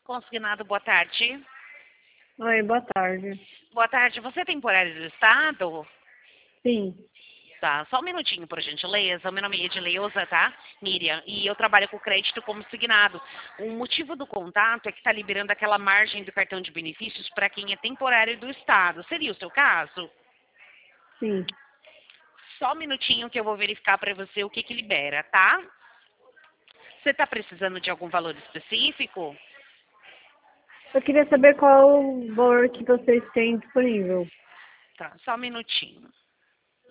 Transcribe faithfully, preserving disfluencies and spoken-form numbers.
Consignado, boa tarde. Oi, boa tarde. Boa tarde, você é temporário do Estado? Sim, Tá, só um minutinho, por gentileza. Meu nome é Edileuza, tá? Miriam, e eu trabalho com crédito como signado. O motivo do contato é que está liberando aquela margem do cartão de benefícios para quem é temporário do Estado. Seria o seu caso? sim. Só um minutinho que eu vou verificar para você o que que libera, tá? Você está precisando de algum valor específico? Eu queria saber qual o valor que vocês têm disponível. Tá, só um minutinho.